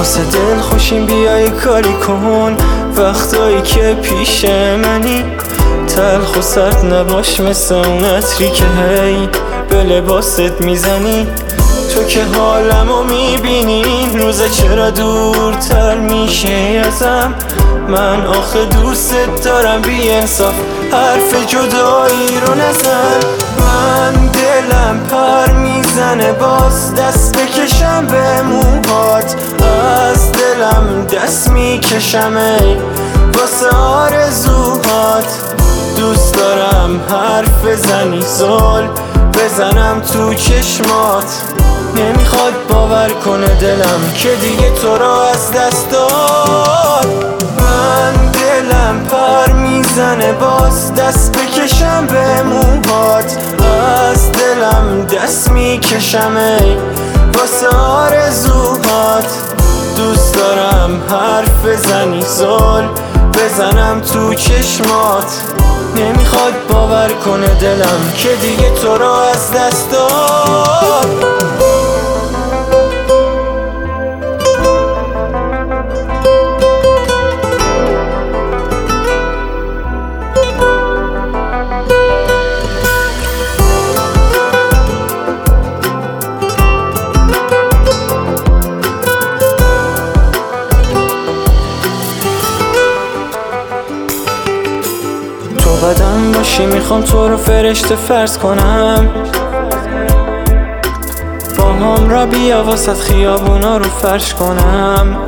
واسه دل خوشیم بیای کاری کن، وقتایی که پیش منی تلخ و سرد نباش، مثل اون عطری که هی به لباست میزنی. تو که حالمو میبینی این روزه چرا دورتر میشه ازم، من آخه دوست دارم بی انصاف حرف جدایی رو نزن. من دلم پر میزنه باز دست بکشم به موهات، از دلم دست میکشم ای واسه آرزوهات. دوست دارم حرف بزنی زل بزنم تو چشمات، نمیخواد باور کنه دلم که دیگه تو را از دست داد. من دلم پر میزنه باز دست بکشم به موهات، از دلم دست میکشم ای واسه آرزوهات. دوست دارم حرف بزنی زل بزنم تو چشمات، نمیخواد باور کنه دلم که دیگه تو را از دست داد. بدم باشی میخوام تو رو فرشته فرض کنم، با هم را بیا واسط خیابونا رو فرش کنم.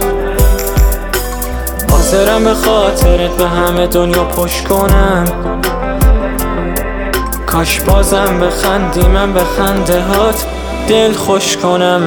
حاضرم به خاطرت به همه دنیا پشت کنم، کاش بازم بخندی من به خنده هات دل خوش کنم.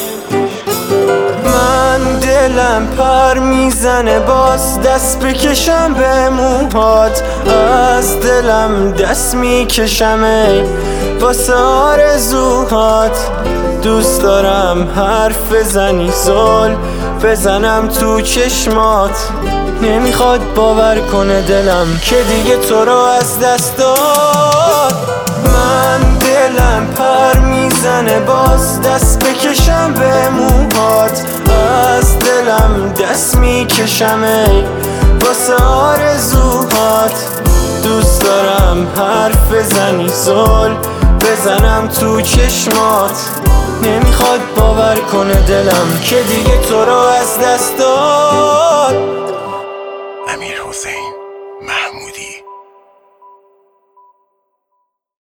من دلم پر میزنه باز دست بکشم به موهات، از دلم دست میکشم ای واسه آرزوهات. دوست دارم حرف بزنی زل بزنم تو چشمات، نمیخواد باور کنه دلم که دیگه تو رو از دست داد. من دلم پر میزنه باز دست بکشم به موهات، از دلم دست میکشم ای واسه آرزوهات. دوست دارم حرف بزنی زل بزنم تو چشمات، نمیخواد باور کنه دلم که دیگه تو رو از دست داد. امیرحسین محمودی.